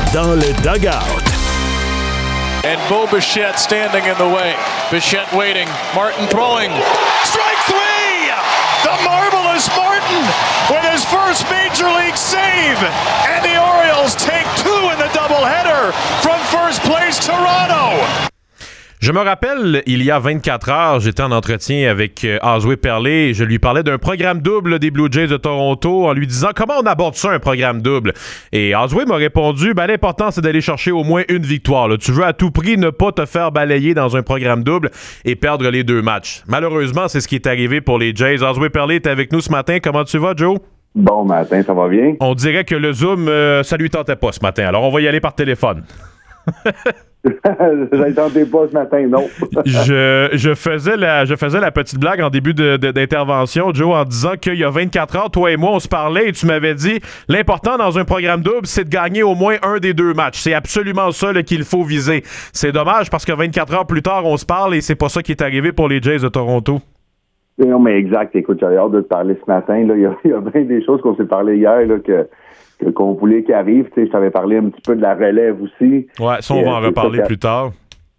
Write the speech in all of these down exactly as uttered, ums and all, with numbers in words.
dans le dugout. And Bo Bichette standing in the way. Bichette waiting. Martin throwing. Strike three! The marvelous Martin with his first Major League save. And the Orioles take two in the doubleheader from first place Toronto. Je me rappelle, il y a vingt-quatre heures, j'étais en entretien avec euh, Oswey Perlé et je lui parlais d'un programme double des Blue Jays de Toronto en lui disant comment on aborde ça, un programme double. Et Oswey m'a répondu, ben, l'important c'est d'aller chercher au moins une victoire. Là. Tu veux à tout prix ne pas te faire balayer dans un programme double et perdre les deux matchs. Malheureusement, c'est ce qui est arrivé pour les Jays. Oswey Perlé est avec nous ce matin. Comment tu vas, Joe? Bon matin, ça va bien? On dirait que le Zoom, euh, ça lui tentait pas ce matin. Alors, on va y aller par téléphone. Je ne tentais pas ce matin, non. je, je, faisais la, je faisais la petite blague en début de, de, d'intervention, Joe, en disant qu'il y a vingt-quatre heures, toi et moi, on se parlait et tu m'avais dit l'important dans un programme double, c'est de gagner au moins un des deux matchs. C'est absolument ça là, qu'il faut viser. C'est dommage parce que vingt-quatre heures plus tard, on se parle et c'est pas ça qui est arrivé pour les Jays de Toronto. Non, mais exact. Écoute, j'avais hâte de te parler ce matin. Là. Il, y a, il y a bien des choses qu'on s'est parlé hier là, que. Que, qu'on voulait qu'il arrive. Tu sais, je t'avais parlé un petit peu de la relève aussi. Ouais, ça, on et, va en reparler plus tard.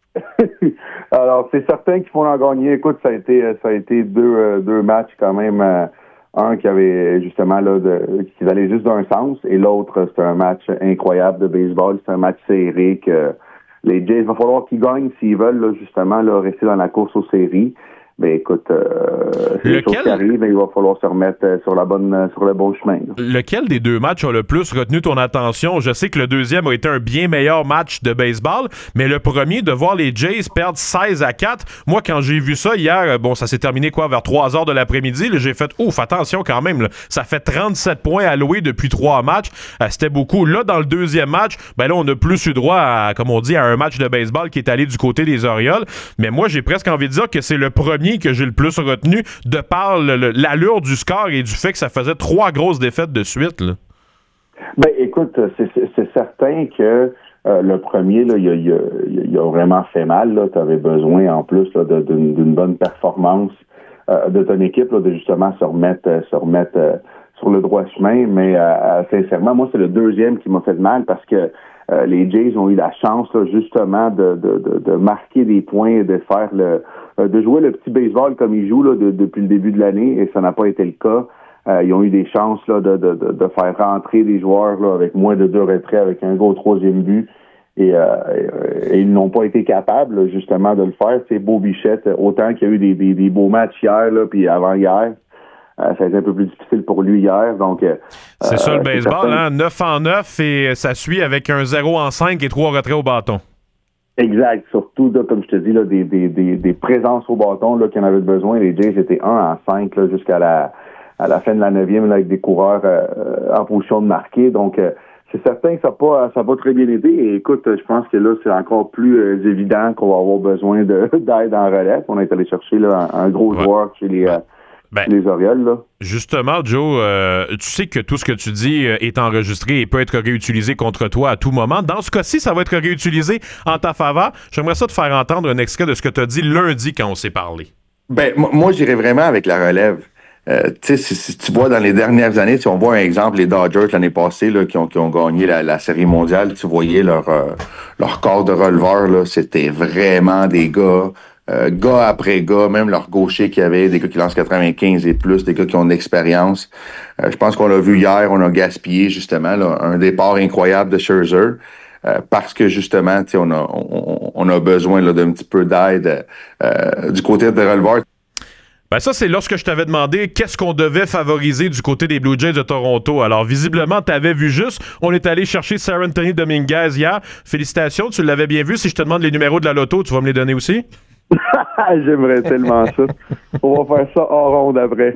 Alors, c'est certain qu'il faut en gagner. Écoute, ça a été, ça a été deux, euh, deux matchs quand même. Euh, un qui avait justement là, de, qui allait juste d'un sens, et l'autre, c'était un match incroyable de baseball. C'est un match serré que les Jays, il va falloir qu'ils gagnent s'ils veulent là, justement là, rester dans la course aux séries. Ben écoute, euh, c'est Lequel... des choses qui arrivent, il va falloir se remettre sur la bonne, sur le bon chemin. Là. Lequel des deux matchs a le plus retenu ton attention? Je sais que le deuxième a été un bien meilleur match de baseball, mais le premier, de voir les Jays perdre seize à quatre, moi, quand j'ai vu ça hier, bon, ça s'est terminé quoi, vers trois heures de l'après-midi, là, j'ai fait, ouf, attention quand même, là, ça fait trente-sept points alloués depuis trois matchs, euh, c'était beaucoup. Là, dans le deuxième match, ben là, on a plus eu droit à, comme on dit, à un match de baseball qui est allé du côté des Orioles, mais moi, j'ai presque envie de dire que c'est le premier que j'ai le plus retenu de par le, le, l'allure du score et du fait que ça faisait trois grosses défaites de suite. Là. Ben, écoute, c'est, c'est, c'est certain que euh, le premier, là, il a, il a, il a vraiment fait mal. Tu avais besoin, en plus, là, de, d'une, d'une bonne performance euh, de ton équipe, là, de justement se remettre, euh, se remettre euh, sur le droit chemin. Mais euh, sincèrement, moi, c'est le deuxième qui m'a fait mal parce que euh, les Jays ont eu la chance, là, justement, de, de, de, de marquer des points et de faire le de jouer le petit baseball comme ils jouent là, de, depuis le début de l'année, et ça n'a pas été le cas. Euh, ils ont eu des chances là, de, de, de, de faire rentrer des joueurs là, avec moins de deux retraits, avec un gros troisième but, et, euh, et ils n'ont pas été capables là, justement de le faire. C'est Bo Bichette, autant qu'il y a eu des, des, des beaux matchs hier, là, puis avant hier, euh, ça a été un peu plus difficile pour lui hier. Donc, euh, c'est ça le baseball, certain... hein? neuf en neuf, et ça suit avec un zéro en cinq et trois retraits au bâton. Exact. Surtout, là, comme je te dis, là, des, des, des, des présences au bâton là, qu'on avait besoin. Les Jays étaient un en cinq là, jusqu'à la, à la fin de la neuvième là, avec des coureurs euh, en position de marquer. Donc, euh, c'est certain que ça n'a pas, ça pas très bien été. Et écoute, je pense que là, c'est encore plus euh, évident qu'on va avoir besoin de, d'aide en relève. On est allé chercher là, un, un gros ouais. joueur chez les... Euh, Ben, les Orioles, là. Justement, Joe, euh, tu sais que tout ce que tu dis euh, est enregistré et peut être réutilisé contre toi à tout moment. Dans ce cas-ci, ça va être réutilisé en ta faveur. J'aimerais ça te faire entendre un extrait de ce que tu as dit lundi quand on s'est parlé. Ben, m- moi, j'irais vraiment avec la relève. Euh, tu sais, si, si tu vois dans les dernières années, si on voit un exemple, les Dodgers l'année passée là, qui, ont, qui ont gagné la, la Série mondiale, tu voyais leur, euh, leur corps de releveur, là, c'était vraiment des gars... Euh, gars après gars, même leurs gauchers qui avaient, des gars qui lancent quatre-vingt-quinze et plus, des gars qui ont de l'expérience. Euh, je pense qu'on l'a vu hier, on a gaspillé justement là, un départ incroyable de Scherzer euh, parce que justement, tu sais, on a, on, on a besoin là, d'un petit peu d'aide euh, du côté de releveur. Ben ça, c'est lorsque je t'avais demandé qu'est-ce qu'on devait favoriser du côté des Blue Jays de Toronto. Alors, visiblement, t'avais vu juste. On est allé chercher Seranthony Dominguez hier. Félicitations, tu l'avais bien vu. Si je te demande les numéros de la loto, tu vas me les donner aussi? J'aimerais tellement ça. On va faire ça en ronde après.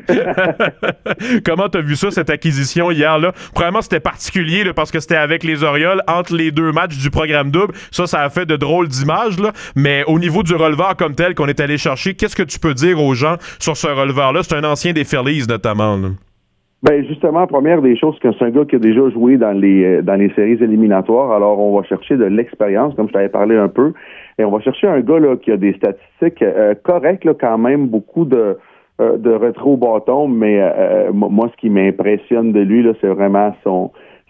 Comment t'as vu ça, cette acquisition hier, là? Premièrement, c'était particulier là, parce que c'était avec les Orioles entre les deux matchs du programme double. Ça, ça a fait de drôles d'images, là. Mais au niveau du releveur comme tel qu'on est allé chercher, qu'est-ce que tu peux dire aux gens sur ce releveur-là? C'est un ancien des Phillies, notamment, là. Ben justement, première des choses, c'est un gars qui a déjà joué dans les dans les séries éliminatoires. Alors, on va chercher de l'expérience, comme je t'avais parlé un peu. Et on va chercher un gars là qui a des statistiques euh, correctes, là, quand même, beaucoup de euh, de retrait au bâton, mais euh, moi, ce qui m'impressionne de lui, là, c'est vraiment son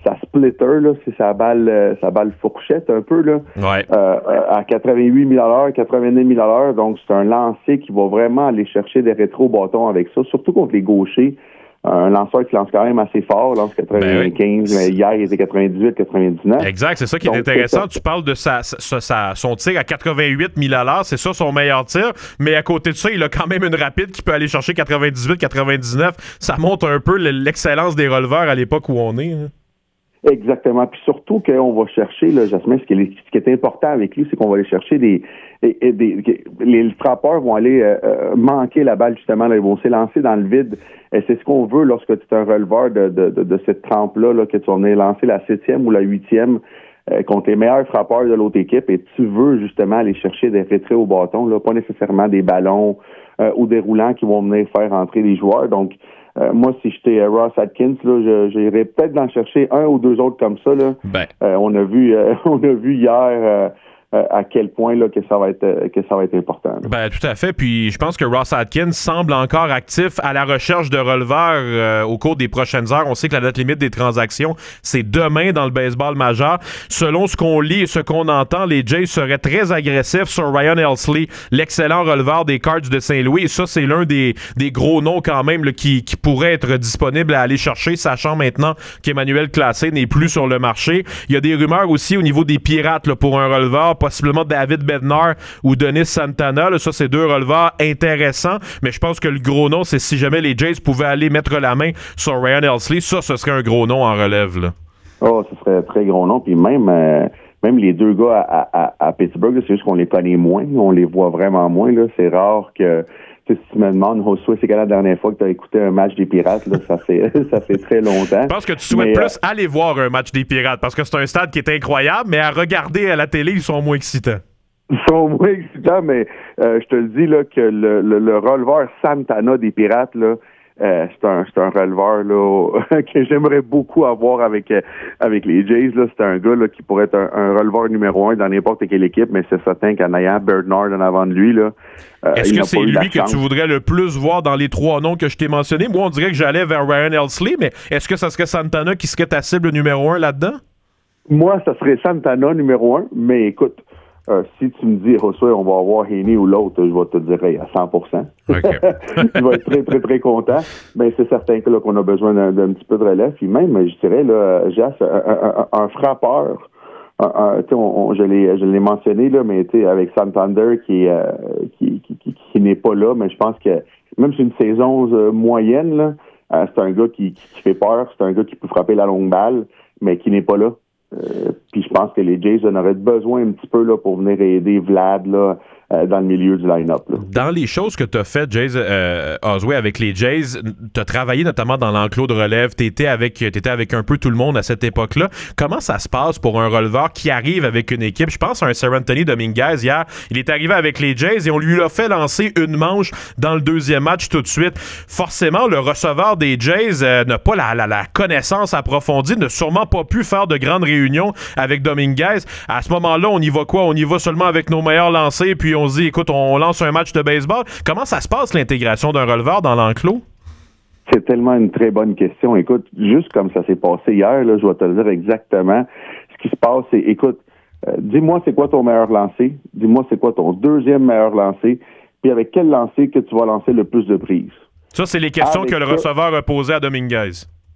sa splitter, là, c'est sa balle, euh, sa balle fourchette un peu, là, ouais. euh, à quatre-vingt-huit milles à l'heure, quatre-vingt-dix milles à l'heure. Donc, c'est un lancer qui va vraiment aller chercher des rétro-bâtons avec ça, surtout contre les gauchers. Un lanceur qui lance quand même assez fort, lance quatre-vingt-quinze, ben oui. Mais hier, il était quatre-vingt-dix-huit, quatre-vingt-dix-neuf. Exact, c'est ça qui est Donc, intéressant. C'est tu parles de sa, sa, sa, son tir à quatre-vingt-huit milles à l'heure, c'est ça son meilleur tir, mais à côté de ça, il a quand même une rapide qui peut aller chercher quatre-vingt-dix-huit, quatre-vingt-dix-neuf. Ça montre un peu l'excellence des releveurs à l'époque où on est. Hein. Exactement. Puis surtout qu'on va chercher, là, Jasmin, ce qui est, ce qui est important avec lui, c'est qu'on va aller chercher des... des, des, des les frappeurs vont aller euh, manquer la balle, justement. Là, ils vont s'élancer dans le vide. Et c'est ce qu'on veut lorsque tu es un releveur de, de, de, de cette trempe-là, là, que tu vas venir lancer la septième ou la huitième euh, contre les meilleurs frappeurs de l'autre équipe. Et tu veux, justement, aller chercher des retraits au bâton, là, pas nécessairement des ballons euh, ou des roulants qui vont venir faire entrer les joueurs. Donc, Euh, moi, si j'étais euh, Ross Atkins, là, j'irais peut-être d'en chercher un ou deux autres comme ça. Là. Ben. Euh, on a vu, euh, on a vu hier euh, euh, à quel point là que ça va être euh, que ça va être important. Là. Ben tout à fait. Puis je pense que Ross Atkins semble encore actif à la recherche de releveurs euh, au cours des prochaines heures. On sait que la date limite des transactions, c'est demain dans le baseball majeur. Selon ce qu'on lit et ce qu'on entend, les Jays seraient très agressifs sur Ryan Helsley, l'excellent releveur des Cards de Saint-Louis. Et ça, c'est l'un des, des gros noms quand même là, qui, qui pourrait être disponible à aller chercher, sachant maintenant qu'Emmanuel Classé n'est plus sur le marché. Il y a des rumeurs aussi au niveau des Pirates là, pour un releveur, possiblement David Bednar ou Denis Santana. Là, ça, c'est deux releveurs intéressants, mais je pense que le gros nom, c'est si jamais les Jays pouvaient aller mettre la main sur Ryan Helsley, ça, ce serait un gros nom en relève. Là. Oh, ce serait un très gros nom. Puis même, euh, même les deux gars à, à, à Pittsburgh, là, c'est juste qu'on les connaît moins, on les voit vraiment moins. Là. C'est rare que... Si tu me demandes, Josué, c'est quand la dernière fois que tu as écouté un match des Pirates, là, ça fait ça fait très longtemps. Je pense que tu souhaites mais, plus euh, aller voir un match des Pirates, parce que c'est un stade qui est incroyable, mais à regarder à la télé, ils sont moins excitants. Ils sont moins excitants, mais euh, je te le dis là que le, le, le releveur Santana des Pirates, là, Euh, c'est un c'est un releveur là que j'aimerais beaucoup avoir avec euh, avec les Jays là. C'est un gars là qui pourrait être un, un releveur numéro un dans n'importe quelle équipe, mais c'est certain qu'en ayant Bednar en avant de lui là. Euh, Est-ce que c'est lui que tu voudrais le plus voir dans les trois noms que je t'ai mentionnés? Moi, on dirait que j'allais vers Ryan Helsley, mais est-ce que ça serait Santana qui serait ta cible numéro un là-dedans? Moi, ça serait Santana numéro un, mais écoute. Euh, si tu me dis, Josué, on va avoir Haney ou l'autre, je vais te dire hey, à cent pour cent. Okay. Je vais être très, très, très content. Mais c'est certain que là, qu'on a besoin d'un, d'un petit peu de relève. Puis même, je dirais, là, Jas, un, un, un frappeur, un, un, on, on, je l'ai, je l'ai mentionné, là, mais avec Santander qui, euh, qui, qui, qui, qui n'est pas là, mais je pense que même sur une saison euh, moyenne, là, euh, c'est un gars qui, qui fait peur, c'est un gars qui peut frapper la longue balle, mais qui n'est pas là. Euh, puis je pense que les Jays en auraient besoin un petit peu là, pour venir aider Vlad là, euh, dans le milieu du line-up. Là. Dans les choses que tu as faites, Jays, euh, Osway, avec les Jays, tu as travaillé notamment dans l'enclos de relève, tu étais avec, t'étais avec un peu tout le monde à cette époque-là. Comment ça se passe pour un releveur qui arrive avec une équipe? Je pense à un Seranthony Dominguez hier. Il est arrivé avec les Jays et on lui a fait lancer une manche dans le deuxième match tout de suite. Forcément, le receveur des Jays euh, n'a pas la, la, la connaissance approfondie, n'a sûrement pas pu faire de grandes réunions avec Dominguez. À ce moment-là, on y va quoi? On y va seulement avec nos meilleurs lancers, puis on se dit, écoute, on lance un match de baseball. Comment ça se passe, l'intégration d'un releveur dans l'enclos? C'est tellement une très bonne question. Écoute, juste comme ça s'est passé hier, là, je vais te le dire exactement. Ce qui se passe, c'est, écoute, euh, dis-moi c'est quoi ton meilleur lancer, dis-moi c'est quoi ton deuxième meilleur lancer, puis avec quel lancer que tu vas lancer le plus de prises. Ça, c'est les questions avec que le receveur ça, a posées à Dominguez.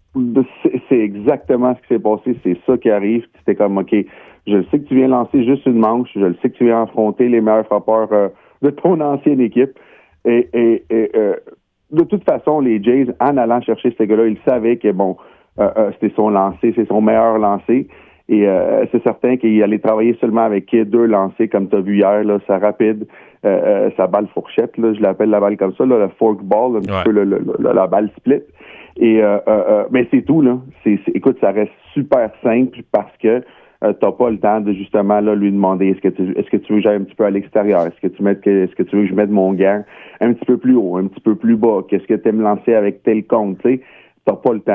C'est, c'est exactement ce qui s'est passé. C'est ça qui arrive. C'était comme, OK, je le sais que tu viens lancer juste une manche. Je le sais que tu viens affronter les meilleurs frappeurs euh, de ton ancienne équipe. Et, et, et euh, de toute façon, les Jays, en allant chercher ce gars-là, ils savaient que, bon, euh, euh, c'était son lancer, c'est son meilleur lancer. Et euh, c'est certain qu'il allait travailler seulement avec deux lancers, comme tu as vu hier, là, sa rapide, euh, euh, sa balle fourchette, là, je l'appelle la balle comme ça, là, le fork ball, un ouais. petit peu le, le, le, la balle split. Et euh, euh, mais c'est tout, là. C'est, c'est, écoute, ça reste super simple parce que euh, t'as pas le temps de justement là lui demander est-ce que tu est-ce que tu veux que j'aille un petit peu à l'extérieur, est-ce que tu mets est-ce que tu veux que je mette mon gant un petit peu plus haut, un petit peu plus bas, qu'est-ce que tu aimes lancer avec tel compte, tu sais, t'as pas le temps.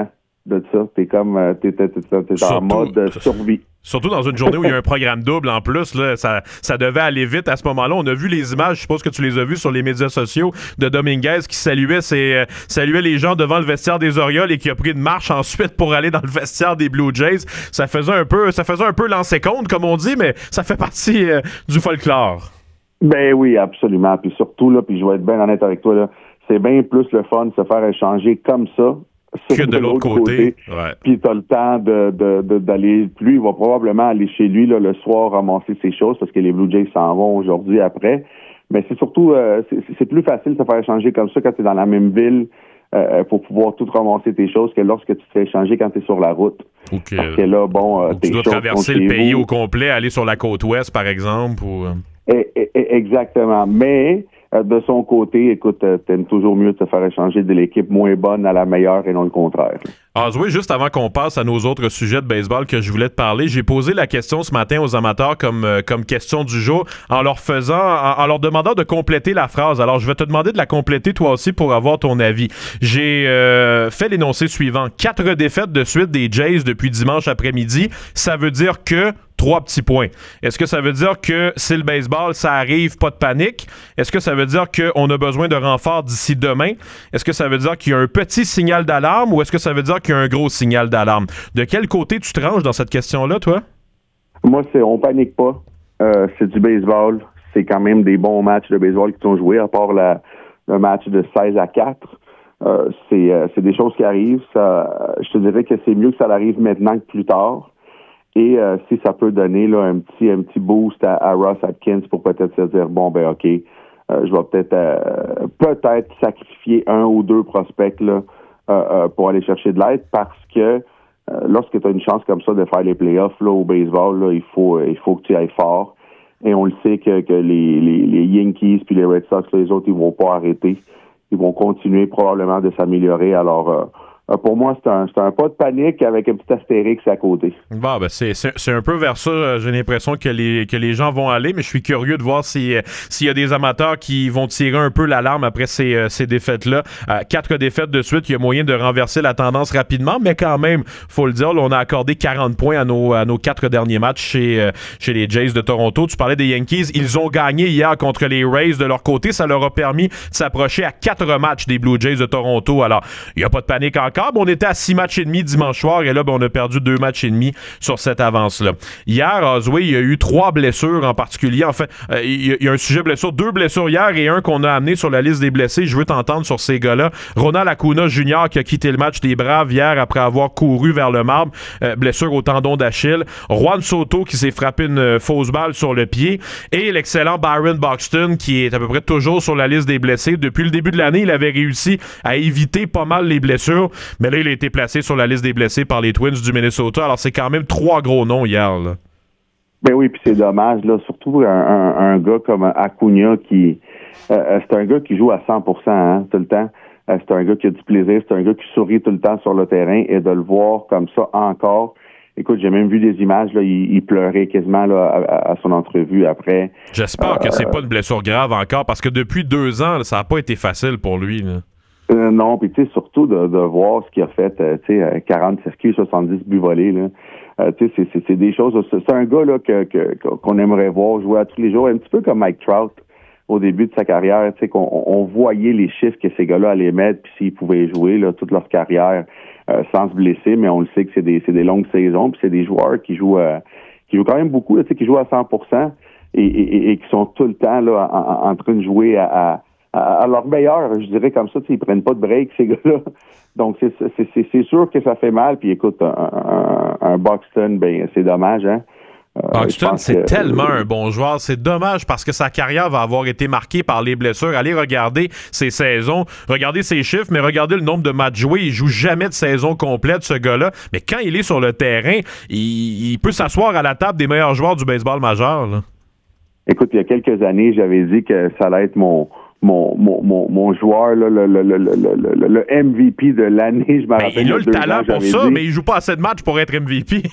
de ça. T'es comme, euh, t'es, t'es, t'es, t'es Surtout, en mode euh, survie. Surtout dans une journée où il y a un programme double en plus, là, ça, ça devait aller vite à ce moment-là. On a vu les images, je suppose que tu les as vues sur les médias sociaux, de Dominguez qui saluait, ses, euh, saluait les gens devant le vestiaire des Orioles et qui a pris une marche ensuite pour aller dans le vestiaire des Blue Jays. Ça faisait un peu, ça faisait un peu lancer compte, comme on dit, mais ça fait partie euh, du folklore. Ben oui, absolument. Puis surtout, là, puis je vais être bien honnête avec toi, là, c'est bien plus le fun de se faire échanger comme ça que de, de l'autre côté. côté. Ouais. Puis t'as le temps de, de, de, d'aller. Lui, il va probablement aller chez lui là, le soir ramasser ses choses parce que les Blue Jays s'en vont aujourd'hui après. Mais c'est surtout, euh, c'est, c'est plus facile de se faire échanger comme ça quand t'es dans la même ville euh, pour pouvoir tout ramasser tes choses que lorsque tu te fais échanger quand t'es sur la route. Okay. Parce que là, bon, euh, tu dois traverser le pays vous. au complet, aller sur la côte ouest, par exemple. Ou... Et, et, et, exactement. Mais de son côté, écoute, t'aimes toujours mieux de se faire échanger de l'équipe moins bonne à la meilleure et non le contraire. Ah oui, juste avant qu'on passe à nos autres sujets de baseball que je voulais te parler, j'ai posé la question ce matin aux amateurs comme, euh, comme question du jour en leur faisant, en, en leur demandant de compléter la phrase. Alors, je vais te demander de la compléter toi aussi pour avoir ton avis. J'ai euh, fait l'énoncé suivant. Quatre défaites de suite des Jays depuis dimanche après-midi. Ça veut dire que trois petits points. Est-ce que ça veut dire que c'est le baseball, ça arrive, pas de panique? Est-ce que ça veut dire qu'on a besoin de renforts d'ici demain? Est-ce que ça veut dire qu'il y a un petit signal d'alarme ou est-ce que ça veut dire qu'il y a un gros signal d'alarme? De quel côté tu te ranges dans cette question-là, toi? Moi, c'est on panique pas. Euh, c'est du baseball. C'est quand même des bons matchs de baseball qui sont joués, à part la, le match de seize à quatre. Euh, c'est, euh, c'est des choses qui arrivent. Ça, je te dirais que c'est mieux que ça arrive maintenant que plus tard. Et euh, si ça peut donner là, un petit un petit boost à, à Ross Atkins pour peut-être se dire bon ben ok, euh, je vais peut-être euh, peut-être sacrifier un ou deux prospects là euh, euh, pour aller chercher de l'aide parce que euh, lorsque tu as une chance comme ça de faire les playoffs là au baseball là, il faut il faut que tu ailles fort. Et on le sait que, que les, les, les Yankees puis les Red Sox, là, les autres, ils vont pas arrêter. Ils vont continuer probablement de s'améliorer. Alors euh, pour moi, c'est un, c'est un pas de panique avec un petit astérix à côté. Bon, ben c'est, c'est, c'est un peu vers ça, j'ai l'impression que les, que les gens vont aller, mais je suis curieux de voir si, s'il y a des amateurs qui vont tirer un peu l'alarme après ces, ces défaites-là. Euh, quatre défaites de suite, il y a moyen de renverser la tendance rapidement, mais quand même, faut le dire, là, on a accordé quarante points à nos, à nos quatre derniers matchs chez, chez les Jays de Toronto. Tu parlais des Yankees, ils ont gagné hier contre les Rays de leur côté. Ça leur a permis de s'approcher à quatre matchs des Blue Jays de Toronto. Alors, il n'y a pas de panique encore. On était à six matchs et demi dimanche soir et là, ben, on a perdu deux matchs et demi sur cette avance-là. Hier, Oswey, il y a eu trois blessures en particulier. En fait, euh, il y a un sujet blessure, deux blessures hier et un qu'on a amené sur la liste des blessés. Je veux t'entendre sur ces gars-là. Ronald Acuna Junior qui a quitté le match des Braves hier après avoir couru vers le marbre. Euh, blessure au tendon d'Achille. Juan Soto qui s'est frappé une euh, fausse balle sur le pied. Et l'excellent Byron Buxton qui est à peu près toujours sur la liste des blessés. Depuis le début de l'année, il avait réussi à éviter pas mal les blessures. Mais là, il a été placé sur la liste des blessés par les Twins du Minnesota. Alors, c'est quand même trois gros noms hier, là. Ben oui, puis c'est dommage, là. Surtout un, un, un gars comme Acuna qui... Euh, c'est un gars qui joue à cent pour cent hein, tout le temps. Euh, c'est un gars qui a du plaisir. C'est un gars qui sourit tout le temps sur le terrain. Et de le voir comme ça encore... Écoute, j'ai même vu des images, là, il, il pleurait quasiment là, à, à son entrevue après. J'espère euh, que c'est pas une blessure grave encore, parce que depuis deux ans, là, ça n'a pas été facile pour lui, là. Euh, non, puis tu sais, surtout de, de voir ce qu'il a fait, euh, tu sais, quarante circuits, soixante-dix buts volés, là. Euh, tu sais, c'est, c'est, c'est des choses, c'est, c'est un gars, là, que, que, qu'on aimerait voir jouer à tous les jours, un petit peu comme Mike Trout au début de sa carrière, tu sais, qu'on on voyait les chiffres que ces gars-là allaient mettre, puis s'ils pouvaient jouer, là, toute leur carrière, euh, sans se blesser, mais on le sait que c'est des, c'est des longues saisons, puis c'est des joueurs qui jouent, euh, qui jouent quand même beaucoup, tu sais, qui jouent à cent pour cent et, et, et qui sont tout le temps, là, en, en train de jouer à, à à leur meilleur, je dirais comme ça, ils prennent pas de break, ces gars-là. Donc, c'est, c'est, c'est, c'est sûr que ça fait mal. Puis écoute, un, un, un Buxton, ben c'est dommage, hein. Euh, Buxton, c'est que, tellement euh, un bon joueur. C'est dommage parce que sa carrière va avoir été marquée par les blessures. Allez regarder ses saisons, regardez ses chiffres, mais regardez le nombre de matchs joués. Il joue jamais de saison complète, ce gars-là. Mais quand il est sur le terrain, il, il peut s'asseoir à la table des meilleurs joueurs du baseball majeur, là. Écoute, il y a quelques années, j'avais dit que ça allait être mon... Mon, mon, mon, mon joueur, là, le, le, le, le, le M V P de l'année, je me rappelle. Il a le talent ans, pour ça, dit. mais il joue pas assez de matchs pour être M V P.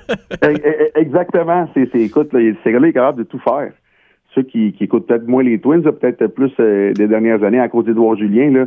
Exactement. C'est, c'est, écoute, là, ces gars-là, il est capable de tout faire. Ceux qui, qui écoutent peut-être moins les Twins, là, peut-être plus euh, des dernières années à cause d'Édouard Julien, là,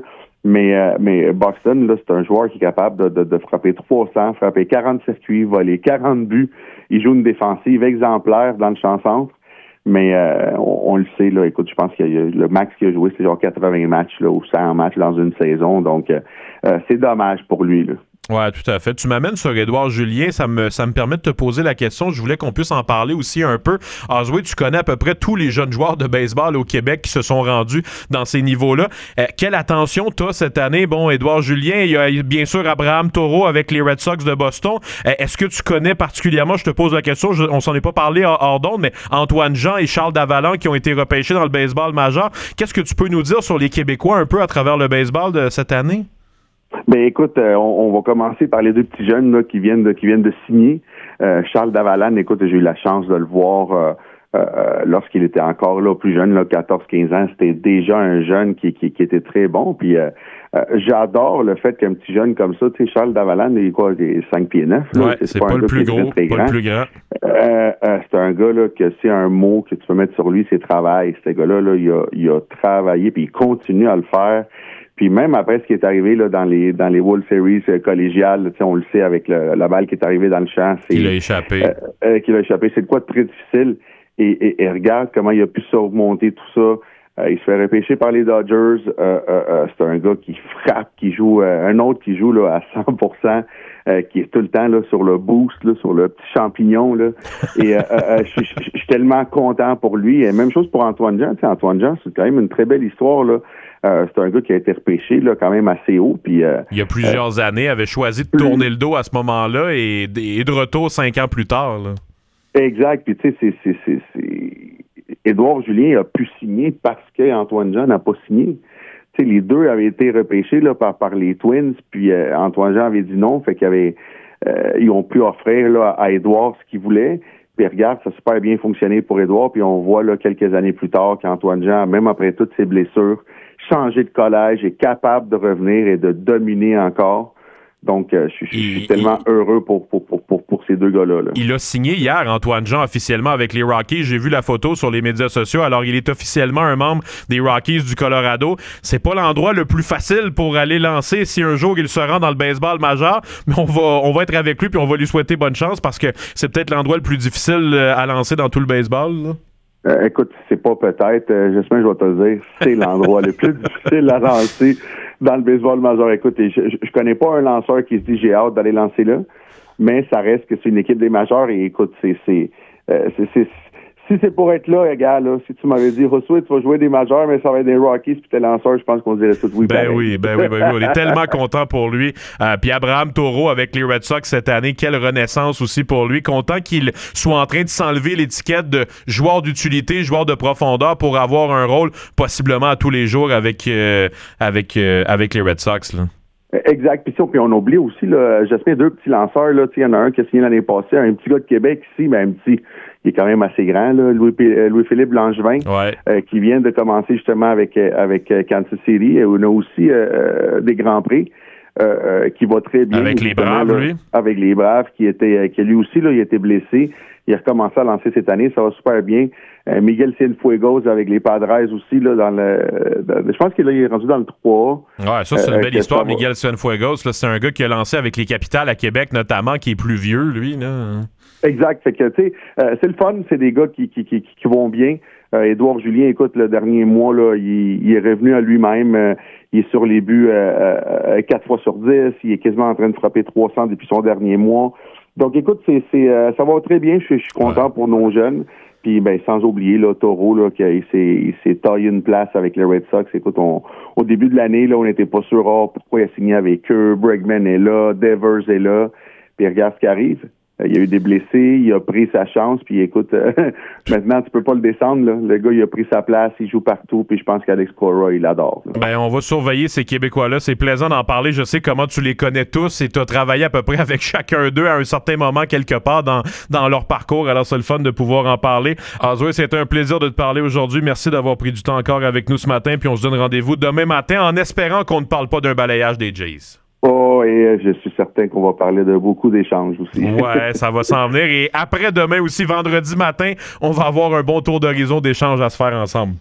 Mais, euh, mais Boston, là, c'est un joueur qui est capable de, de, de frapper trois cents, frapper quarante circuits, voler quarante buts. Il joue une défensive exemplaire dans le champ-centre. Mais euh, on, on le sait, là, écoute, je pense que le max qu'il a joué, c'est genre quatre-vingts matchs là, ou cent matchs dans une saison. Donc, euh, euh, c'est dommage pour lui, là. Ouais, tout à fait. Tu m'amènes sur Édouard Julien, ça me, ça me permet de te poser la question. Je voulais qu'on puisse en parler aussi un peu. Oswey, tu connais à peu près tous les jeunes joueurs de baseball au Québec qui se sont rendus dans ces niveaux-là. Euh, quelle attention t'as cette année? Bon, Édouard Julien, il y a bien sûr Abraham Taureau avec les Red Sox de Boston. Euh, est-ce que tu connais particulièrement, je te pose la question, je, on s'en est pas parlé hors, hors d'onde, mais Antoine Jean et Charles Davalant qui ont été repêchés dans le baseball majeur. Qu'est-ce que tu peux nous dire sur les Québécois un peu à travers le baseball de cette année? Ben écoute, euh, on, on va commencer par les deux petits jeunes là, qui viennent de qui viennent de signer. Euh, Charles Davalan, écoute, j'ai eu la chance de le voir euh, euh, lorsqu'il était encore là plus jeune, là, quatorze quinze ans. C'était déjà un jeune qui, qui, qui était très bon. Puis euh, euh, j'adore le fait qu'un petit jeune comme ça, tu sais, Charles Davalan, il est quoi, il est cinq pieds neuf. Là, ouais, c'est, c'est pas, pas le plus gros, pas grand. le plus grand. Euh, euh, c'est un gars là que c'est un mot que tu peux mettre sur lui, c'est travail. Ce gars-là, là, il a, il a travaillé puis il continue à le faire. Puis même après ce qui est arrivé là dans les dans les World Series euh, collégiales, on le sait avec le, la balle qui est arrivée dans le champ, c'est qu'il a échappé. Euh, euh, qu'il a échappé, c'est de quoi de très difficile. Et, et, et regarde comment il a pu surmonter tout ça. Euh, il se fait repêcher par les Dodgers. Euh, euh, euh, c'est un gars qui frappe, qui joue, euh, un autre qui joue là à cent pour cent, euh, qui est tout le temps là sur le boost, là, sur le petit champignon là. Et euh, euh, je suis tellement content pour lui. Et même chose pour Antoine Jean. Tu sais, Antoine Jean, c'est quand même une très belle histoire là. Euh, c'est un gars qui a été repêché là, quand même assez haut. Puis, euh, il y a plusieurs euh, années, avait choisi de tourner le dos à ce moment-là et, et de retour cinq ans plus tard. Là. Exact. Puis tu sais, c'est, c'est, c'est, c'est... Édouard Julien a pu signer parce qu'Antoine Jean n'a pas signé. Tu sais, les deux avaient été repêchés là, par, par les Twins, puis euh, Antoine Jean avait dit non, fait qu'ils avaient, euh, ils ont pu offrir là, à Édouard ce qu'il voulait. Puis regarde, ça a super bien fonctionné pour Édouard, puis on voit là quelques années plus tard qu'Antoine Jean, même après toutes ses blessures, changé de collège, est capable de revenir et de dominer encore. Donc, euh, je, je, je suis tellement il, heureux pour, pour, pour, pour, pour ces deux gars-là. Là. Il a signé hier, Antoine Jean, officiellement avec les Rockies. J'ai vu la photo sur les médias sociaux. Alors, il est officiellement un membre des Rockies du Colorado. C'est pas l'endroit le plus facile pour aller lancer si un jour il se rend dans le baseball majeur, mais on va, on va être avec lui puis on va lui souhaiter bonne chance parce que c'est peut-être l'endroit le plus difficile à lancer dans tout le baseball, là. Euh, écoute, c'est pas peut-être, euh, j'espère que je vais te le dire, c'est l'endroit le plus difficile à lancer dans le baseball majeur. Écoute, je, je, je connais pas un lanceur qui se dit j'ai hâte d'aller lancer là, mais ça reste que c'est une équipe des majeurs et écoute, c'est c'est euh, c'est, c'est si c'est pour être là, gars, là, si tu m'avais dit Rousseau, tu vas jouer des majeurs, mais ça va être des Rockies puis t'es lanceur, je pense qu'on dirait tout oui. Ben pareil. oui, ben oui, ben oui, on est tellement content pour lui. Euh, puis Abraham Taureau avec les Red Sox cette année, quelle renaissance aussi pour lui. Content qu'il soit en train de s'enlever l'étiquette de joueur d'utilité, joueur de profondeur pour avoir un rôle possiblement à tous les jours avec euh, avec euh, avec les Red Sox, là. Exact. Puis, puis on oublie aussi, là, Jasmin, deux petits lanceurs. Là, il y en a un qui a signé l'année passée, un petit gars de Québec ici, mais un petit, il est quand même assez grand, là, Louis, Louis-Philippe Langevin, ouais. euh, qui vient de commencer justement avec avec Kansas City. Et on a aussi euh, des Grands Prix euh, euh, qui va très bien. Avec les Braves, là, lui. Avec les Braves, qui était, qui lui aussi, là, il a été blessé. Il a recommencé à lancer cette année, ça va super bien. Euh, Miguel Cienfuegos avec les Padres aussi, là, dans le, dans, je pense qu'il est rendu dans le trois. Ouais, ça, c'est une euh, belle histoire, Miguel Cienfuegos. Là, c'est un gars qui a lancé avec les Capitals à Québec, notamment, qui est plus vieux, lui, là. Exact. Fait que, tu sais, euh, c'est le fun, c'est des gars qui, qui, qui, qui vont bien. Euh, Édouard Julien, écoute, le dernier mois, là, il, il est revenu à lui-même. Euh, il est sur les buts euh, euh, quatre fois sur dix. Il est quasiment en train de frapper trois cents depuis son dernier mois. Donc, écoute, c'est, c'est, euh, ça va très bien. Je suis, je suis content ouais. pour nos jeunes. Puis, ben, sans oublier, là, Taureau, là, qui s'est, il s'est taillé une place avec les Red Sox. Écoute, on, au début de l'année, là, on n'était pas sûr, oh, pourquoi il a signé avec eux. Bregman est là, Devers est là. Puis, regarde ce qui arrive. Il y a eu des blessés, il a pris sa chance, puis écoute, euh, maintenant, tu peux pas le descendre, là. Le gars, il a pris sa place, il joue partout, puis je pense qu'Alex Cora, il l'adore. Là. Ben, on va surveiller ces Québécois-là. C'est plaisant d'en parler. Je sais comment tu les connais tous et tu as travaillé à peu près avec chacun d'eux à un certain moment, quelque part, dans, dans leur parcours. Alors, c'est le fun de pouvoir en parler. Oswey, c'était un plaisir de te parler aujourd'hui. Merci d'avoir pris du temps encore avec nous ce matin, puis on se donne rendez-vous demain matin en espérant qu'on ne parle pas d'un balayage des Jays. Oh, et je suis certain qu'on va parler de beaucoup d'échanges aussi. Ouais, ça va s'en venir. Et après demain aussi, vendredi matin, on va avoir un bon tour d'horizon d'échanges à se faire ensemble.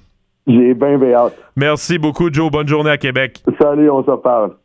J'ai bien, bien hâte. Merci beaucoup, Joe. Bonne journée à Québec. Salut, on se parle.